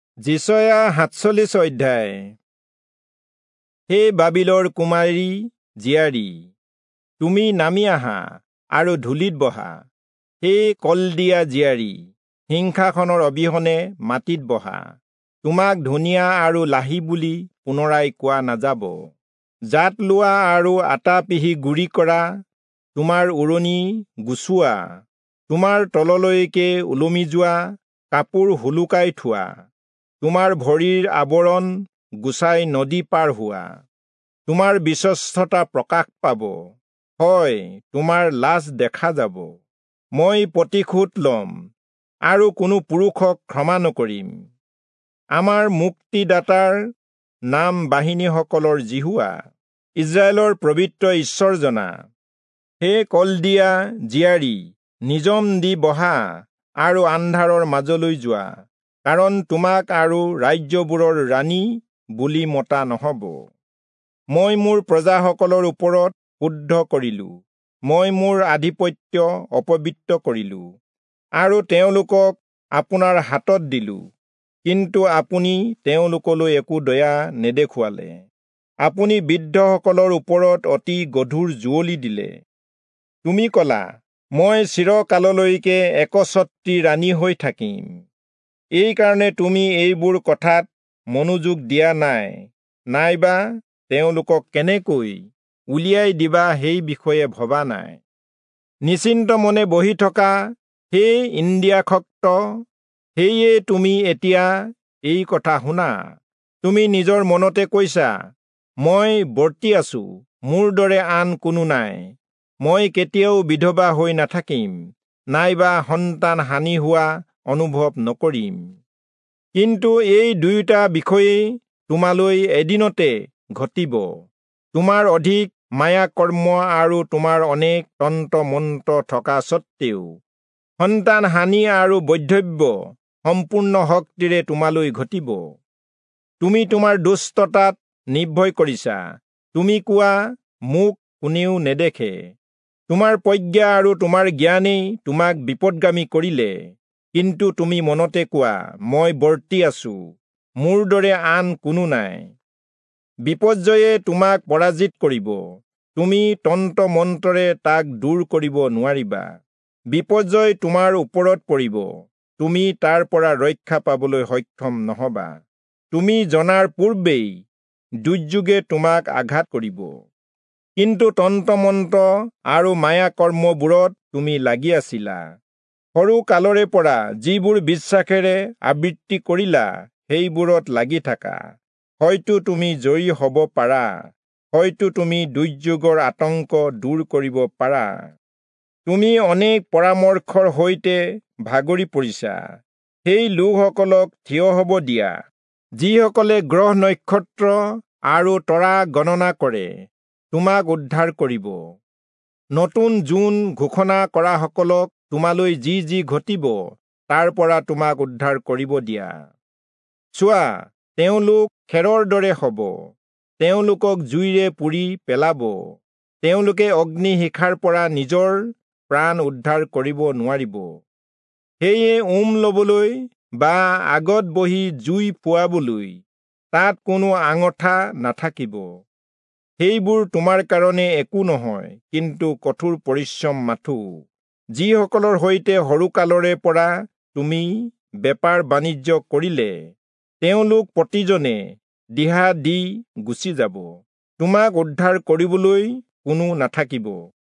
যিচয়া 47 অধ্যায়। হে বাবিলৰ কুমাৰী জীয়াৰী, তুমি নামি আহা আৰু ধূলিত বহা। হে কলদিয়া জীয়াৰী, সিংহাসনৰ অবিহনে মাটিত বহা। তোমাক ধুনীয়া আৰু লাহী বুলি পুনৰাই কোৱা নাযাব। জাত লোৱা আৰু আটা পিহি গুৰি কৰা, তোমাৰ উৰণি গুচোৱা, তোমাৰ তললৈকে ওলমি যোৱা কাপোৰ হুলুকাই থোৱা, তোমাৰ ভৰিৰ আৱৰণ গুচাই নদী পাৰ হোৱা। তোমাৰ বিশ্বস্ততা প্ৰকাশ পাব, হয়, তোমাৰ লাজ দেখা যাব। মই প্ৰতিশোধ ল'ম আৰু কোনো পুৰুষক ক্ষমা নকৰিম। আমাৰ মুক্তিদাতাৰ নাম বাহিনীসকলৰ জিহুৱা, ইজৰাইলৰ পবিত্ৰ ঈশ্বৰ জনা। হে কলদিয়া জীয়াৰী, নিজম দি বহা আৰু আন্ধাৰৰ মাজলৈ যোৱা, কাৰণ তোমাক আৰু ৰাজ্যবোৰৰ ৰাণী বুলি মতা নহ'ব। মই মোৰ প্ৰজাসকলৰ ওপৰত শুদ্ধ কৰিলো, মই মোৰ আধিপত্য অপবিত্ৰ কৰিলো আৰু তেওঁলোকক আপোনাৰ হাতত দিলো, কিন্তু আপুনি তেওঁলোকলৈ একো দয়া নেদেখুৱালে। আপুনি বৃদ্ধসকলৰ ওপৰত অতি গধুৰ জুৱলি দিলে। তুমি ক'লা, মই চিৰকাললৈকে একছত্ৰী ৰাণী হৈ থাকিম। এই কাৰণে তুমি এইবোৰ কথাত মনোযোগ দিয়া নাই, নাইবা তেওঁলোকক কেনেকৈ উলিয়াই দিবা সেই বিষয়ে ভবা নাই। নিশ্চিন্ত মনে বহি থকা হে ইন্দিয়াশক্ত, সেয়ে তুমি এতিয়া এই কথা শুনা। তুমি নিজৰ মনতে কৈছা, মই বৰ্তি আছো, মোৰ দৰে আন কোনো নাই। মই কেতিয়াও বিধৱা হৈ নাথাকিম, নাইবা সন্তান হানি হোৱা অনুভৱ নকৰিম। কিন্তু এই দুয়োটা বিষয়েই তোমালৈ এদিনতে ঘটিব। তোমাৰ অধিক মায়া কৰ্ম আৰু তোমাৰ অনেক তন্ত্ৰ মন্ত্ৰ থকা সত্ত্বেও সন্তান হানি আৰু বৈধব্য সম্পূৰ্ণ শক্তিৰে তোমালৈ ঘটিব। তুমি তোমাৰ দুষ্টতাত নিৰ্ভয় কৰিছা। তুমি কোৱা, মোক কোনেও নেদেখে। তোমাৰ প্ৰজ্ঞা আৰু তোমাৰ জ্ঞানেই তোমাক বিপদগামী কৰিলে। কিন্তু তুমি মনতে কোৱা, মই বৰ্তি আছো, মোৰ দৰে আন কোনো নাই। বিপৰ্যয়ে তোমাক পৰাজিত কৰিব। তুমি তন্ত্ৰ মন্ত্ৰৰে তাক দূৰ কৰিব নোৱাৰিবা। বিপৰ্যয় তোমাৰ ওপৰত পৰিব, তুমি তাৰ পৰা ৰক্ষা পাবলৈ সক্ষম নহবা। তুমি জনাৰ পূৰ্বেই দুৰ্যোগে তোমাক আঘাত কৰিব। কিন্তু তন্ত্ৰ মন্ত্ৰ আৰু মায়া কৰ্মবোৰত তুমি লাগি আছিলা। সৰু কালৰে পৰা যিবোৰ বিশ্বাসেৰে আবৃত্তি কৰিলা, সেইবোৰত লাগি থাকা। হয়তো তুমি জয়ী হ'ব পাৰা, হয়তো তুমি দুৰ্যোগৰ আতংক দূৰ কৰিব পাৰা। তুমি অনেক পৰামৰ্শৰ সৈতে ভাগৰি পৰিছা। সেই লোকসকলক থিয় হ'ব দিয়া, যিসকলে গ্ৰহ নক্ষত্ৰ আৰু তৰা গণনা কৰে, তোমাক উদ্ধাৰ কৰিব। নতুন জোন ঘোষণা কৰাসকলক তোমালৈ যি যি ঘটিব, তাৰ পৰা তোমাক উদ্ধাৰ কৰিব দিয়া। চোৱা, তেওঁলোক খেৰৰ দৰে হ'ব, তেওঁলোকক জুইৰে পুৰি পেলাব। তেওঁলোকে অগ্নিশিখাৰ পৰা নিজৰ প্ৰাণ উদ্ধাৰ কৰিব নোৱাৰিব। সেয়ে ল'বলৈ বা আগত বহি জুই ফুৱাবলৈ তাত কোনো আঙঠা নাথাকিব। সেইবোৰ তোমাৰ কাৰণে একো নহয়, কিন্তু কঠোৰ পৰিশ্ৰম মাথো। যিসকলৰ সৈতে সৰুকালৰে পৰা তুমি বেপাৰ বাণিজ্য কৰিলে, তেওঁলোক প্ৰতিজনে দিহা দি গুচি যাব। তোমাক উদ্ধাৰ কৰিবলৈ কোনো নাথাকিব।